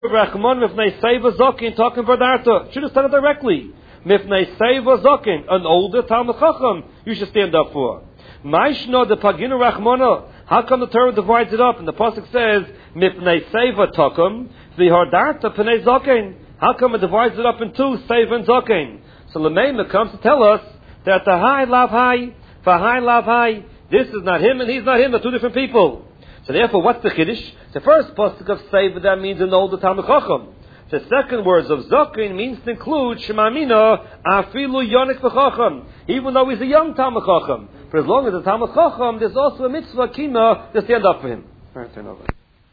Rachman mifnei Seiva Zokin talking for Darta. Should have said it directly. Mifnei Seiva Zokin, an older Talmud Chacham, you should stand up for. Maishno de Paginu Rachmana. How come the Torah divides it up? And the pasuk says Mifnei Seiva Tokum v'Hardarta Pnei Zokin. How come it divides it up in two, Seiva and Zokin? So Lemema comes to tell us that the high lav high, for high lav high, this is not him and he's not him, they're two different people. So therefore, what's the Kiddush? The first pasuk of Seiva, that means an older Talmud Chacham. The second words of Zokin means to include Shemamina Afilu Yonik V'Chacham, even though he's a young Talmud Chacham. For as long as the Talmud Chacham, there's also a mitzvah kima to stand up for him. All right, turn over.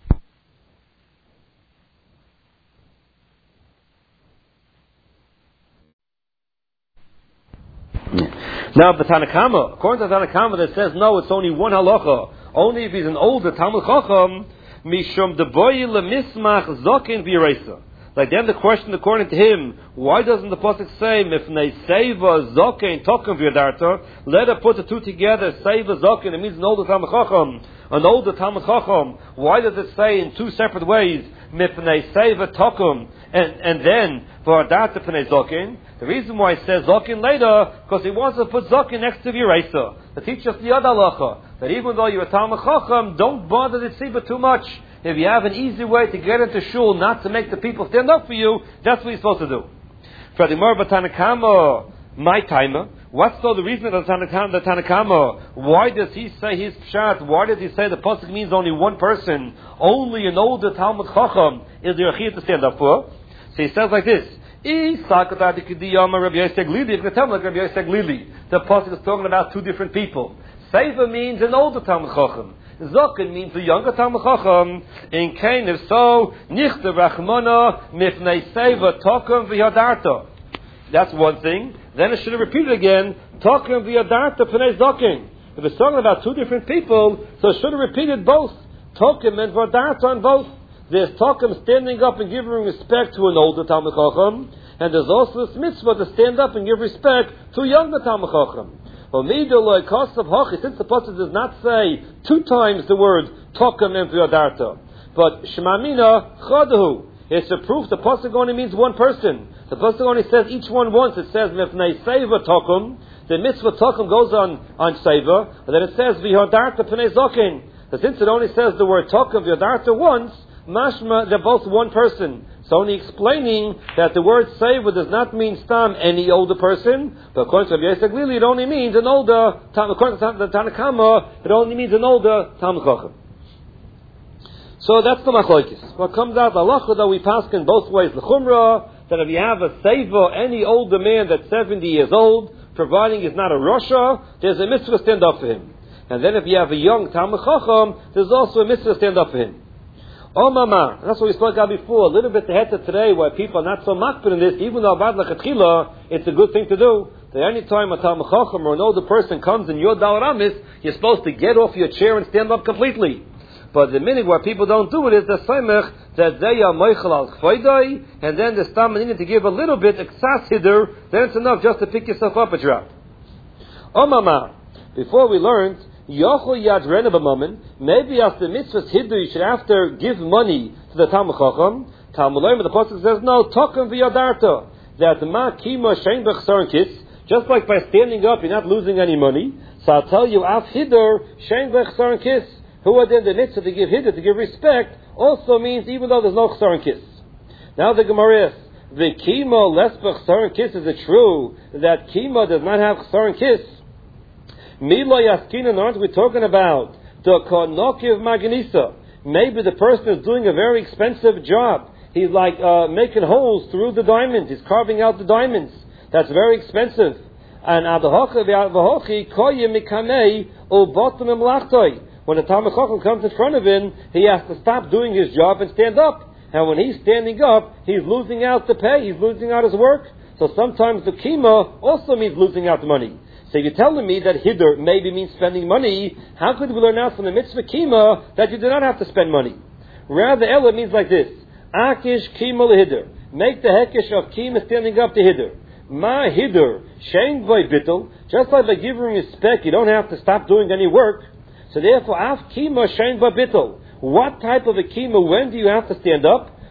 Now, the Tanna Kama, according to the Tanna Kama, that says no, it's only one halacha. Only if he's an older Talmud Chacham, mishum deboy lemismach zokin v'yreisa. Like then the question, according to him, why doesn't the pasuk say mifnei Seiva Zokin tokum v'yadarta? Let her put the two together. Seiva Zokin, it means an older Talmud Chacham. An older Talmud Chacham. Why does it say in two separate ways mifnei Seiva tokum and then for Adarta pnei Zokin? The reason why it says Zokin later, because he wants to put Zokin next to V'yreisa. To teach us the other halacha, that even though you're a Talmud Chacham, don't bother the tzibah too much. If you have an easy way to get into shul, not to make the people stand up for you, that's what you're supposed to do. For the Gemara Tanna Kama, my timer. What's the reason of the Tanna Kama? Why does he say his pshat? Why does he say the pasuk means only one person? Only an older Talmud Chacham is the Yachid to stand up for. So he says like this. The pasuk is talking about two different people. Seiva means an older Talmud Chacham. Zokin means a younger Talmud Chacham. In Cain, if so, Nichte Rachmana Mifnei Seiva Tokum V'Yadarta. That's one thing. Then it should have repeated again, Tokum V'Yadarta Pnei Zokin. If it's talking about two different people, so it should have repeated both. Tokum and V'Yadarta on both. There's Tokum standing up and giving respect to an older Talmud Chacham, and there's also this mitzvah to stand up and give respect to a younger Talmud Chacham. Since the pasuk does not say two times the word Tokum and V'Yadarta, but Shemamina Chadahu, it's a proof the pasuk only means one person. The pasuk only says each one once. It says Mifnei Seiva Tokum. The mitzvah Tokum goes on Seiva, and then it says V'Yadarta Pnei Zokin. But since it only says the word Tokum V'Yadarta once, mashma, they're both one person. It's only explaining that the word Seiva does not mean stam any older person, but according to Rabbi Yosef Glili, it only means an older, according to the Tanna Kama, it only means an older Talmud Chacham. So that's the machlokes. What comes out, the halacha that we pass in both ways, the chumrah, that if you have a Seiva, any older man that's 70 years old, providing he's not a Rasha, there's a mitzvah to stand up for him. And then if you have a young Talmud Chacham, there's also a mitzvah to stand up for him. Oh mama, that's what we spoke about before, a little bit ahead to today, where people are not so makbid in this, even though Avad Lachatchila, it's a good thing to do. That any time a Talmud Chacham or an older person comes in your Dal Ramis, you're supposed to get off your chair and stand up completely. But the minute where people don't do it is the Saimech, that they are Meichel al Chvaydai, and then the Stam to give a little bit, Eksas Hider, then it's enough just to pick yourself up a drop. Oh mama, before we learned, Yochel Yad Rena B'Mammon, maybe after mitzvahs Hiddur, you should have to give money to the Talmud Chacham. Talmud Leim, the pasuk says, no, Tokum V'Yadarta, that Ma Kima Shein B'Chsaron Kis, just like by standing up, you're not losing any money. So I'll tell you, Af Hiddur, Shein B'Chsaron Kis, who are then the mitzvah to give Hiddur, to give respect, also means even though there's no Chsaron Kis. Now the Gemara asks, the Kima less B'Chsaron Kis, is it true that Kima does not have Chsaron Kis? Mila Yaskinan, aren't we talking about the Konokiv Magnisa? Maybe the person is doing a very expensive job. He's like making holes through the diamonds. He's carving out the diamonds. That's very expensive. And when the Talmud Chacham comes in front of him, he has to stop doing his job and stand up. And when he's standing up, he's losing out the pay. He's losing out his work. So sometimes the Kima also means losing out the money. So you're telling me that Hiddur maybe means spending money. How could we learn out from the mitzvah Kima that you do not have to spend money? Rather, Ella means like this. Akish Kima leHiddur. Make the Hekesh of Kima standing up to Hiddur. Ma Hiddur. Shein Boy Bittel. Just like by giving respect, you don't have to stop doing any work. So therefore, Af Kima Shein Boy Bittel. What type of a Kima, when do you have to stand up?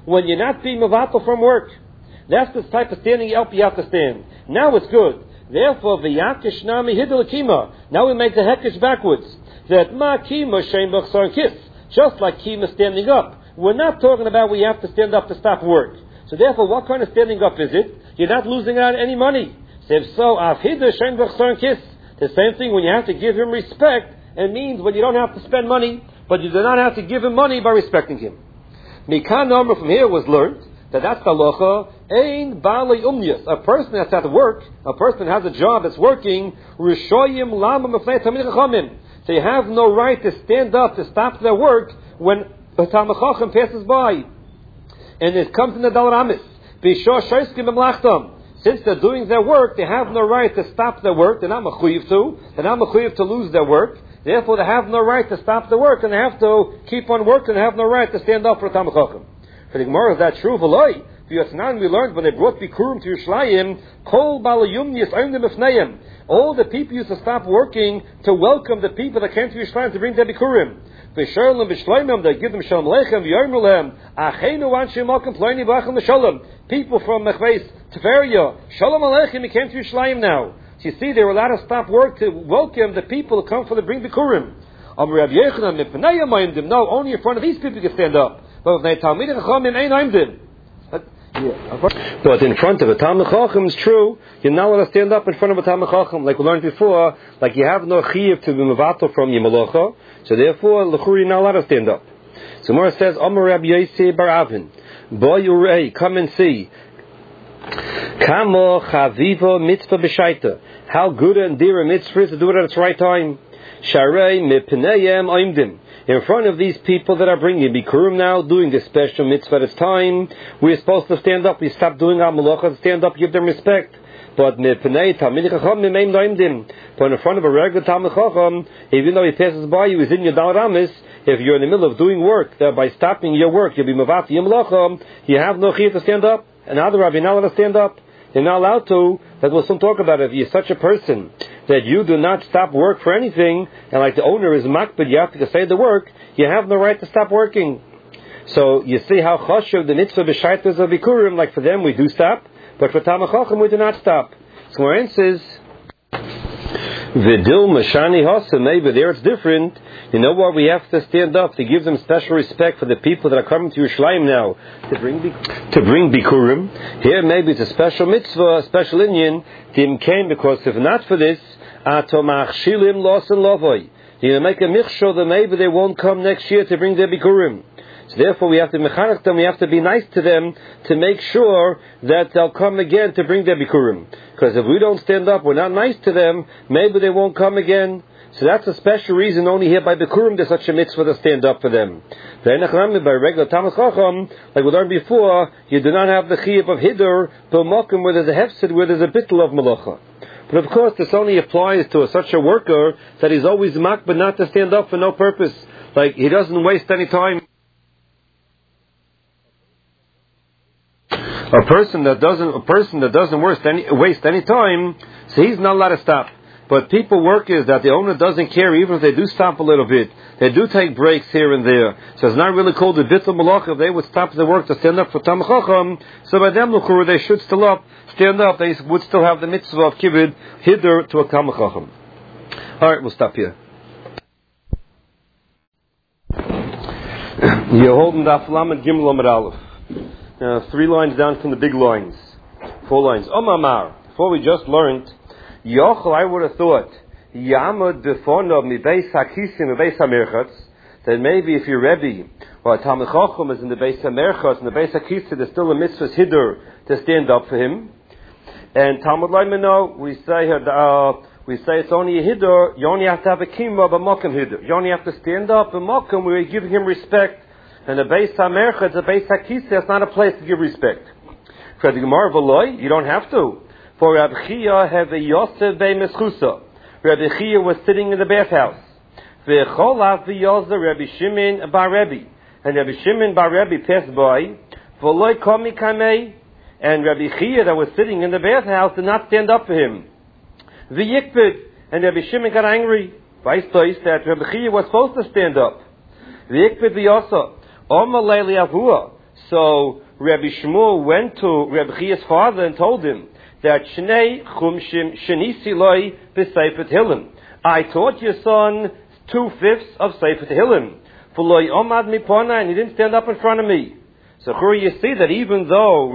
when you're not being mevatel from work. That's the type of standing you have to stand. Now it's good. Therefore, v'yakish nami hidul kima. Now we make the hekish backwards. That ma kima shein b'chsar kiss. Just like kima standing up. We're not talking about where you have to stand up to stop work. So therefore, what kind of standing up is it? You're not losing out any money. So if so, af hidul shein b'chsar kiss. The same thing when you have to give him respect. It means when you don't have to spend money, but you do not have to give him money by respecting him. Mikan number from here was learned that's the halacha. Ein bali umnius. A person that's at work, a person that has a job that's working, rishoyim lama mefnei tamid chachamim. So you have no right to stand up to stop their work when a Talmid Chacham passes by. And it comes in the Dal Ramis. B'shor shoyskim b'mlachtam. Since they're doing their work, they have no right to stop their work. They're not mechuyev to. They're not mechuyev to lose their work. Therefore, they have no right to stop the work, and they have to keep on working. They have no right to stand up for a Talmid Chacham. For the Gemara, is that true? V'loi. V'yotnan, we learned when they brought Bikurim to Yerushalayim, Kol balayumnius oimdim b'fneim. All the people used to stop working to welcome the people that came to Yerushalayim to bring their Bikurim. V'sherlim b'shloimim, they give them shalom aleichem, v'yomer lehem, achenu anshe malkim ploini b'achem l'shalom. People from Mechveis, Tveria, shalom aleichem, he came to Yerushalayim now. So you see, they were allowed to stop work to welcome the people who come for the bring Bikurim. No, only in front of these people you can stand up. But in front of a Talmid Chacham, it's true, you're not allowed to stand up in front of a Talmid Chacham. Like we learned before, like you have no chiyuv to be mevatel from your malacha, so therefore, l'chur, you're not allowed to stand up. So Mora says, Amar Rabbi Yossi bar Avin, Bo Yurei, come and see. Kamo chaviva mitzvah b'shaita. How good and dear a mitzvah is to do it at its right time. Sharei mipneyem oimdim. In front of these people that are bringing Bikurim now, doing this special mitzvah at its time, we're supposed to stand up. We stop doing our malacha, stand up, give them respect. But mipnei tamid chacham mimeim oimdim. But in front of a regular Talmid Chacham, even though he passes by you, he's in your Dal Ramis, if you're in the middle of doing work, that by stopping your work, you'll be mevatel your malacha, you have no chiyuv to stand up. And other Rabbi, you're not allowed to stand up. You're not allowed to. That we'll soon talk about it. If you're such a person that you do not stop work for anything, and like the owner is makbid, you have to say the work, you have no right to stop working. So you see how chashuv the mitzvah b'shaitas of Bikurim, like for them we do stop, but for Talmid Chacham we do not stop. So Moran says, Vidil mashani hasa, maybe there it's different. You know what? We have to stand up to give them special respect for the people that are coming to Yerushalayim now to bring Bikurim. Here maybe it's a special mitzvah, a special inyan. Tim came because if not for this, atomach shilim los and lovoy. You make a michshol that maybe they won't come next year to bring their Bikurim. So therefore we have to mechanech them, we have to be nice to them to make sure that they'll come again to bring their Bikurim. Because if we don't stand up, we're not nice to them, maybe they won't come again. So that's a special reason only here by Bikurim there's such a mitzvah to stand up for them. By regular Talmid Chacham, like we learned before, you do not have the chiyuv of hidur, b'mokum where there's a hefsid, where there's a bittul of malacha. But of course this only applies to such a worker that he's always mak, but not to stand up for no purpose. Like he doesn't waste any time. A person that doesn't waste any time, so he's not allowed to stop. But people, workers, that the owner doesn't care, even if they do stop a little bit, they do take breaks here and there. So it's not really called the bittul malacha. If they would stop the work to stand up for Talmid Chacham, so by them, they should still stand up. They would still have the mitzvah of kibbud hidur to a Talmid Chacham. All right, we'll stop here. You're holding Daf Lamed Gimel Amud Aleph. 3 lines down from the big lines. 4 lines. Omar, before we just learned, Yochel, I would have thought, Yamad Befonov Mibeis Hakisim Mibeis Hamerchatz, that maybe if your Rebbe or a Talmid Chacham is in the Beis Hamerchatz, in the Beis Hakisim, there's still a mitzvah hidur to stand up for him. And Talmud Laimino, we say it's only a hidur, you only have to have a kima b'mokum hidur. You only have to stand up b'mokum where you're giving him respect. And the Beis HaMerchatz, the Beis HaKiseh, it's not a place to give respect. For the Gemara V'loi, you don't have to. For Rabbi Chia have a Yosef Bei Meschusa. Rabbi Chia was sitting in the bathhouse. V'cholav v'yozah Rabbi Shimon bar Rebbe. And Rabbi Shimon bar Rebbe passed by. V'loi komi kamei. And Rabbi Chia that was sitting in the bathhouse did not stand up for him. V'yikpid. And Rabbi Shimon got angry. V'aystois that Rabbi Chia was supposed to stand up. V'yikpid v'yosah. Oma leili avua. So Rabbi Shmuel went to Rabbi Chia's father and told him that Shnei Chumshim Shenisi Loi b'Sefer Tehillim. I taught your son 2/5 of Sefer Tehillim. For Loi Omad Mipona, and he didn't stand up in front of me. So here you see that even though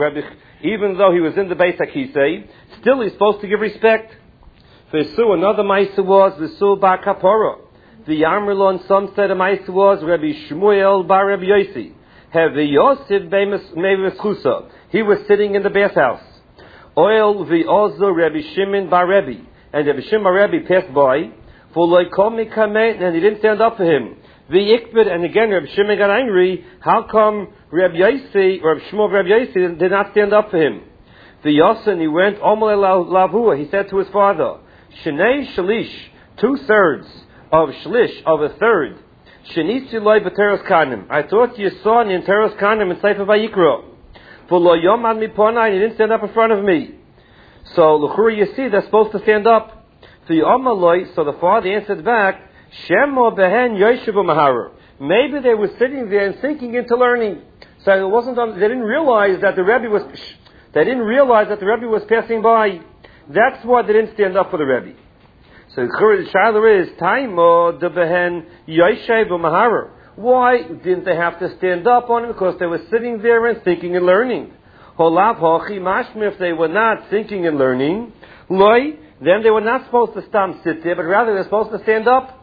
he was in the Beis HaKisei, still he's supposed to give respect. V'su, another Maisa was V'su Bar Kapora. The Amrulon son said a Maisa was Rabbi Shmuel Bar Rabbi Yossi. Have the Yosef Mevischusa. He was sitting in the bathhouse. Oil V'ozo Rabbi Shimon Bar Rebbe. And Rabbi Shimon Bar Rebbe passed by. For Loi Kol Mikamet, and he didn't stand up for him. V'ikbid, and again Rabbi Shimon got angry. How come Rabbi Yossi, or Rabbi Shmuel Rabbi Yossi did not stand up for him? V'yosin, he went Omel Lavua. He said to his father, Shnei Shalish, 2/3 of Shlish, of a third. Shenisi Loi B'Teros Kanim. I thought you saw in Teros Kanim in Sefer Vayikra. For Lo Yom Ad Miponai, he didn't stand up in front of me. So l'chura you see they're supposed to stand up. So the father answered back, Shemo Behen Yoshevu Maharer. Maybe they were sitting there and sinking into learning. So it wasn't. They didn't realize that the Rebbe was. They didn't realize that the Rebbe was passing by. That's why they didn't stand up for the Rebbe. So the shaila is Taimo de Behen Yoshevu Maharer. Why didn't they have to stand up on him? Because they were sitting there and thinking and learning. Holav Hochi Mashmi, if they were not thinking and learning, Loi, then they were not supposed to sit there, but rather they're supposed to stand up.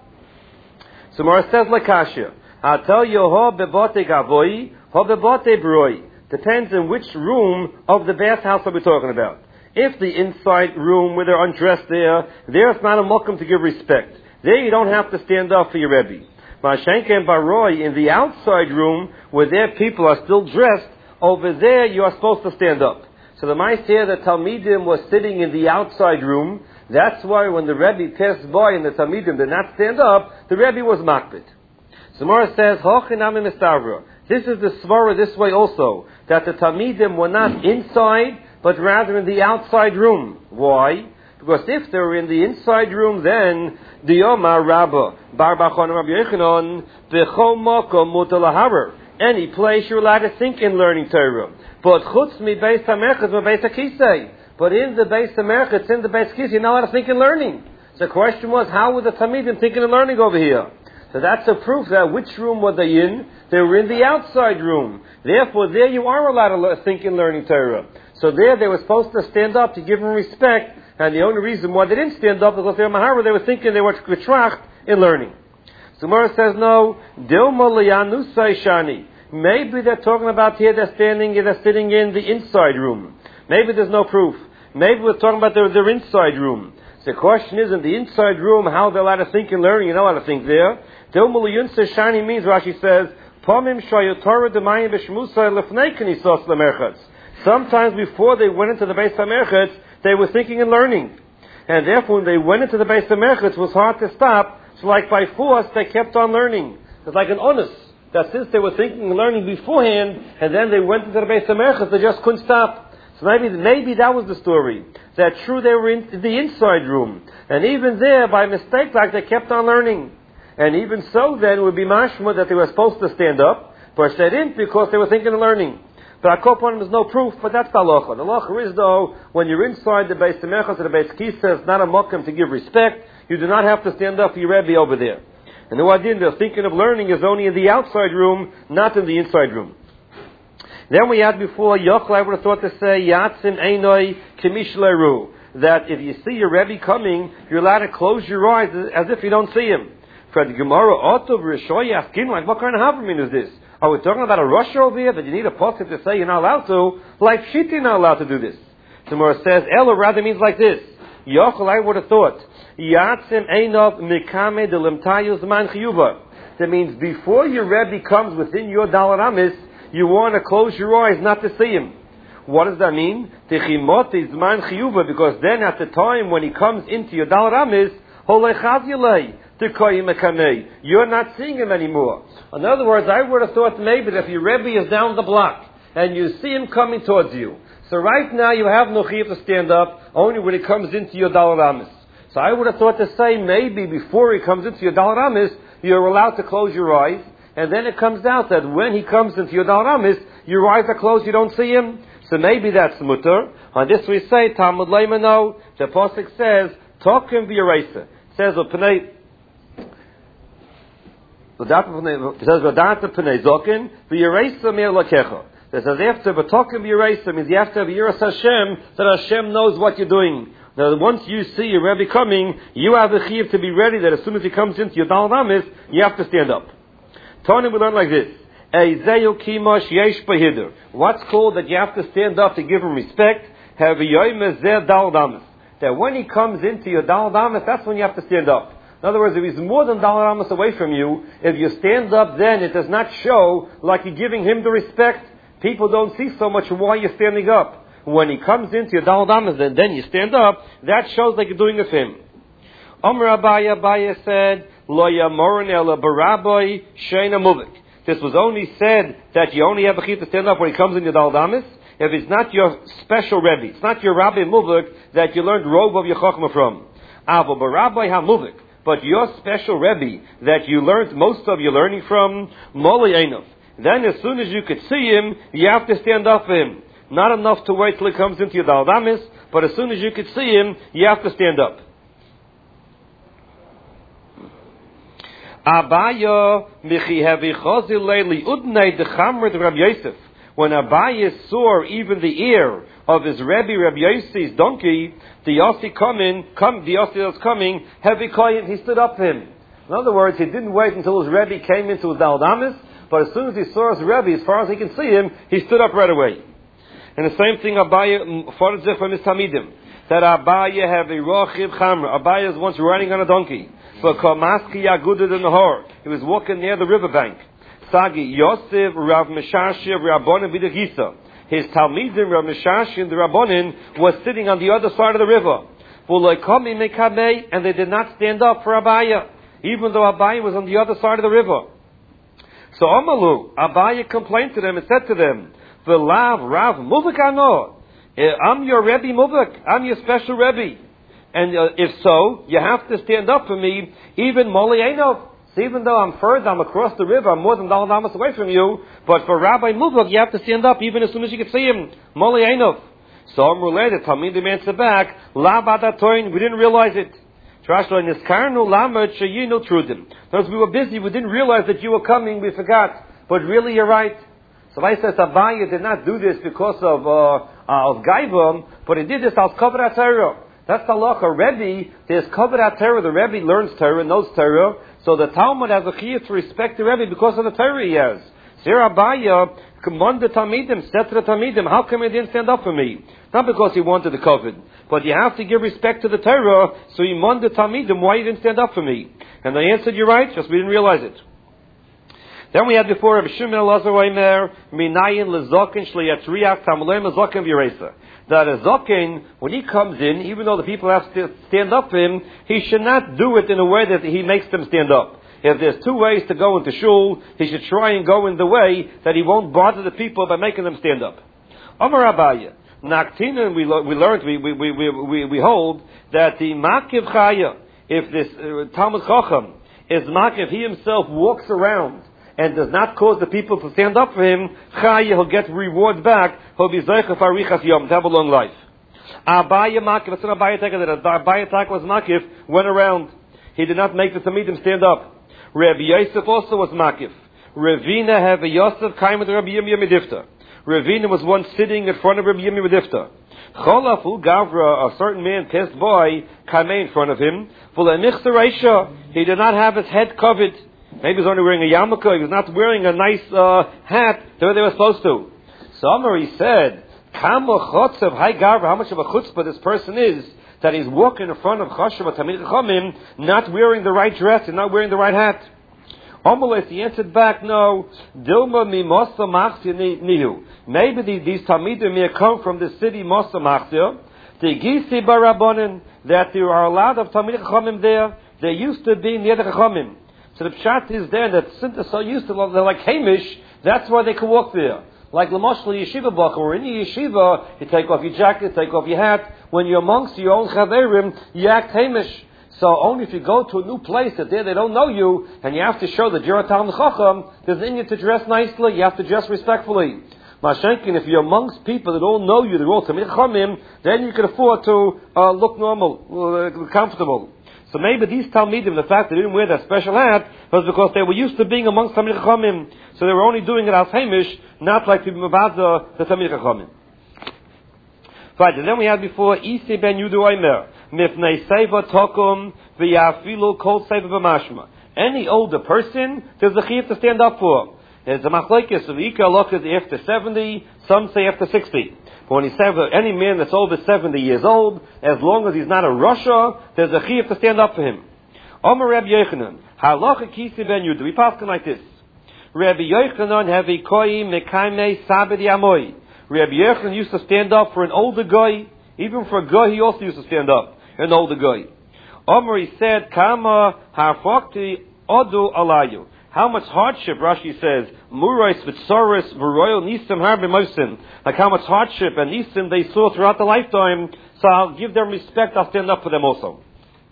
So Mara says Lakashia, I'll tell you, Ho bebote gavoi, ho bebote broi. Depends on which room of the bathhouse are we talking about. If the inside room where they're undressed there's not a mokum to give respect. There you don't have to stand up for your Rebbe. Mashenka and Baroi, in the outside room where their people are still dressed, over there you are supposed to stand up. So the Maisa here that Talmidim was sitting in the outside room. That's why when the Rebbe passed by and the Talmidim did not stand up, the Rebbe was makbid. So Mora says, Hochinami Mistavra. This is the svara this way also, that the Talmidim were not inside, but rather in the outside room. Why? Because if they were in the inside room, then the Omar Rabba Bar Bachon Rabbi Yechanan B'chol Mokom Mutalaharer. Any place you're allowed to think in learning Torah. But chutz mi beis hamerchet ma beis hakisei. But in the beis hamerchet, in the beis hakisei, you're not allowed to think in learning. So the question was, how were the Talmidim thinking and learning over here? So that's a proof that which room were they in? They were in the outside room. Therefore, there you are allowed to think in learning Torah. So there they were supposed to stand up to give them respect. And the only reason why they didn't stand up because they were mahara, they were thinking they were getracht in learning. So Gemara says, no, Dilma liyanusai shani. Maybe they're talking about here they're sitting in the inside room. Maybe there's no proof. Maybe we're talking about their inside room. So the question is, in the inside room, how they're allowed to think and learning, you're not allowed to think there. Dilma liyanusai shani means, Rashi says, Pomim shayotorah demayim b'shmusai lefnei knisas lemerchatz. Sometimes before they went into the Beis HaMerchetz, they were thinking and learning. And therefore, when they went into the Beis HaMerchetz, it was hard to stop. So like by force, they kept on learning. It's like an onus. That since they were thinking and learning beforehand, and then they went into the Beis HaMerchetz, they just couldn't stop. So maybe that was the story. That true, they were in the inside room. And even there, by mistake, like they kept on learning. And even so, then, it would be mashma that they were supposed to stand up, but they didn't because they were thinking and learning. But Akoponim is no proof, but that's the halacha. The halacha is, though, when you're inside the Beis HaMerchetz or the Beis Kisa, it's not a mokum to give respect. You do not have to stand up for your Rebbe over there. And the wadin, they're thinking of learning is only in the outside room, not in the inside room. Then we had before, Yochel, I would have thought to say, Yatzim Einoi Kemish Leru, that if you see your Rebbe coming, you're allowed to close your eyes as if you don't see him. For the Gemara, Otov Rishoy Yaskin, like what kind of Habermin is this? Are we talking about a Rosh over here that you need a pasuk to say you're not allowed to? Like Shiti, you're not allowed to do this. The Gemara says, Elo rather means like this. Yochel, I would have thought, Yatzim Einov Mikame Delimtayus Man Chiyuva. That means before your Rebbe comes within your Dalar Amis, you want to close your eyes not to see him. What does that mean? Techimot is Man Chiyuva, because then at the time when he comes into your Dalar Amis, Holechaz Yelei. You're not seeing him anymore. In other words, I would have thought maybe that if your Rebbe is down the block and you see him coming towards you, so right now you have no chiyuv to stand up only when he comes into your Dalar Amis. So I would have thought to say maybe before he comes into your Dalar Amis, you're allowed to close your eyes, and then it comes out that when he comes into your Dalar Amis, your eyes are closed, you don't see him. So maybe that's mutter. On this we say, Talmud Leima no. The Pasuk says, Tokim v'yeresa. It says, V'pnei, it says, V'data pnei zokin, v'yeresa mir lakecha. It says, after V'tokim v'yeresa, means you have to have Yiras Hashem, so that Hashem knows what you're doing. Now, once you see your Rebbe coming, you have the chiyuv to be ready that as soon as he comes into your Daled Amos, you have to stand up. Tony, we learn like this. What's called that you have to stand up to give him respect? That when he comes into your Daled Amos, that's when you have to stand up. In other words, if he's more than Daled Amos away from you, if you stand up then, it does not show like you're giving him the respect. People don't see so much why you're standing up. When he comes into your Daled Amos, then you stand up, that shows like you're doing it for him. Amr Abaya said, Lo yamorin ela barabai sheina muvik. This was only said that you only have a chiyuv to stand up when he comes in your Daled Amos. If it's not your special Rebbe, it's not your Rabbi Muvik that you learned Rov of your Chochmah from. Avo barabai ha-muvik. But your special Rebbe that you learned most of your learning from, Moli Einov. Then as soon as you could see him, you have to stand up for him. Not enough to wait till he comes into your Daled Amos, but as soon as you could see him, you have to stand up. Abaya michi hevi chazil leili udnei dechamrid Rabbi Yosef. When Abaya saw even the ear of his Rebbe Yosef's donkey, the Yossi was coming, heavy koyin, he stood up for him. In other words, he didn't wait until his Rebbe came into his Daled Amos, but as soon as he saw his Rebbe, as far as he can see him, he stood up right away. And the same thing Abaya followed from his Tamidim. That Abaya have a rochib chamra. Abaya was once riding on a donkey. For Kamaski Yagudud in the Hor. He was walking near the riverbank. Sagi Yosef Rav Meshashi of Rabbonin B'Dechisa. His Talmidim Rav Meshashi and the Rabbonin was sitting on the other side of the river. And they did not stand up for Abaya, even though Abaya was on the other side of the river. So Amalu, Abaya complained to them and said to them, V'lav Rav Muvik ano. I'm your Rebbe Muvik. I'm your special Rebbe. And if so, you have to stand up for me, even Moli Einov. So even though I'm further, I'm across the river, I'm more than Daled Amos away from you, but for Rabbi Muvik, you have to stand up even as soon as you can see him. Moli Einov. So I'm related. Talmidim answer back, La Badatoin, we didn't realize it. Trashlo Niskarnu Lamed Sheyinu Trudim. Because we were busy, we didn't realize that you were coming, we forgot. But really, you're right. So I said, Abaya did not do this because of Gaivam, but he did this as Kavod HaTorah. That's the halacha. Rebbe, there's Kavod HaTorah. The Rebbe learns Torah, knows Torah. So the Talmud has a chiyuv to respect the Rebbe because of the Torah he has. Sir Abaya, commanded Talmidim, said to the Talmidim, how come you didn't stand up for me? Not because he wanted the Kavod, but you have to give respect to the Torah, so he commanded Talmidim, why you didn't stand up for me? And they answered, you're right, just we didn't realize it. Then we had before Rabbi Shimon Elazar Omer, Minayin lezokin shliyatriach tamulei mezokin v'yeresa. That a zokin, when he comes in, even though the people have to stand up for him, he should not do it in a way that he makes them stand up. If there's two ways to go into shul, he should try and go in the way that he won't bother the people by making them stand up. Amar Abaya, Naktina, we hold that the Makiv Chaya, if this Talmud Chacham is Makiv, he himself walks around and does not cause the people to stand up for him, Chaya, he'll get reward back, he'll be Zeicha Farichas Yom, to have a long life. Abaya Makiv, that's an Abaya Taka, that Abaya Taka was Makiv, went around. He did not make the Talmidim stand up. Rabbi Yosef also was Makiv. Ravina have a Yosef came with Rabbi Yirmiyah Medifta. Ravina was once sitting in front of Rabbi Yirmiyah Medifta. Cholafu Gavra, a certain man passed by, came in front of him. He did not have his head covered. Maybe he was only wearing a yarmulke. He was not wearing a nice hat the way they were supposed to. Somebody said, Kama chotzev, hi Gavra, how much of a chutzpah this person is, that he's walking in front of Chashav Tamid Chachamim, not wearing the right dress and not wearing the right hat. Amalek, he answered back, no. Dilma mi Mosa Machzia nihu. Maybe these Talmidim may come from the city Mosa Machzia. The Gisi Barabonin, that there are a lot of Talmid Chachamim there. They used to be near the Chachamim. So the pshat is there that since they're so used to, they're like Hamish, that's why they can walk there. Like Lamoshel Yeshiva Bach, or in the Yeshiva, you take off your jacket, take off your hat. When you're amongst your own Chaverim, you act Hamish. So only if you go to a new place that there they don't know you, and you have to show that you're a Talmid Chacham, there's in you to dress nicely, you have to dress respectfully. Mashenkin, if you're amongst people that all know you, they're all Talmidei Chachamim, then you can afford to look normal, comfortable. So maybe these Talmidim, the fact they didn't wear that special hat was because they were used to being amongst Talmidei Chachamim. So they were only doing it as Hamish, not like to be Mavazah, the Talmidei Chachamim. Right, and then we had before, Isi ben Yudu Omer, Mifnei Seva Tokum, V'yafilu Kol Seva B'mashma. Any older person, there's a chiyuv to stand up for. There's a machlokes of Ika Loch is after 70, some say after 60. But when he says any man that's over 70 years old, as long as he's not a Russia, there's a chiyuv to stand up for him. Omer Rabbi Yochanan, Halacha Kisi ben Yudu. We pass like this. Rabbi Yochanan have a koi mekaimei sabed yamoy. Rabbi Yochanan used to stand up for an older guy. Even for a guy, he also used to stand up. An older guy. Omer, he said, Kama harfakti odu alayu. How much hardship, Rashi says, Murais v'tzoris v'royal nisim har b'mosin. Like how much hardship and nisim they saw throughout the lifetime. So I'll give them respect, I'll stand up for them also.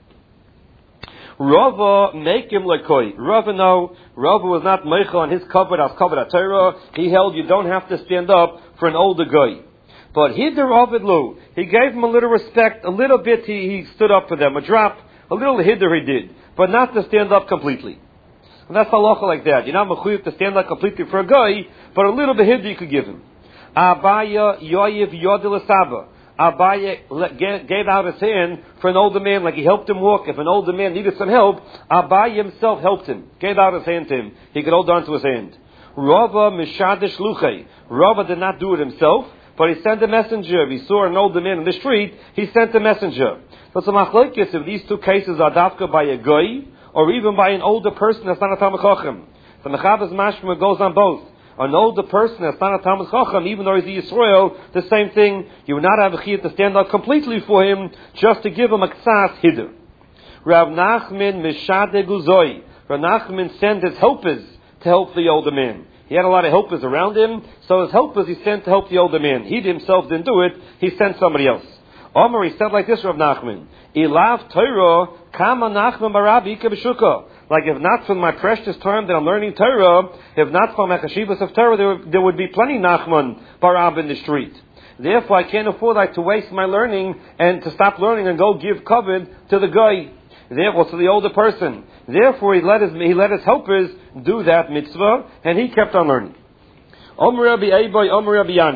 Rava make him lekoi. Rava was not meicha on his covered as covered at Torah. He held you don't have to stand up for an older guy. But Hider Ovid Lu, he gave him a little respect, a little bit he stood up for them, a drop, a little Hider he did, but not to stand up completely. And that's halacha like that. You're not mechuyev to stand up completely for a guy, but a little bit Hider you could give him. Abaya Yoyev Yodel Saba. Abaya gave out his hand for an older man, like he helped him walk. If an older man needed some help, Abaya himself helped him, gave out his hand to him. He could hold on to his hand. Rava Mishadesh Luchei. Rava did not do it himself, but he sent a messenger. If he saw an older man in the street, he sent a messenger. So it's a machlokes if these two cases are dafka by a goy, or even by an older person that's not a Talmid Chacham. The Mechaber's mashma goes on both. An older person that's not a Talmid Chacham, even though he's a Yisrael, the same thing. You would not have a chiyuv to stand up completely for him, just to give him a ksas hider. Rav Nachman Mishade Guzoi. Rav Nachman sent his helpers to help the older man. He had a lot of helpers around him, so his helpers he sent to help the older man. He himself didn't do it, he sent somebody else. Omer, he said like this, Rav Nachman, Ilav Torah, Kama Nachman Barabi Ika B'shuka. Like if not for my precious time that I'm learning Torah, if not for my chashivas of Torah, there would be plenty Nachman Barab in the street. Therefore, I can't afford to waste my learning and to stop learning and go give covet to the guy. Therefore, to the older person. Therefore, he let his helpers do that mitzvah, and he kept on learning. Omer Rabbi Eibai, Omer Rabbi Yan.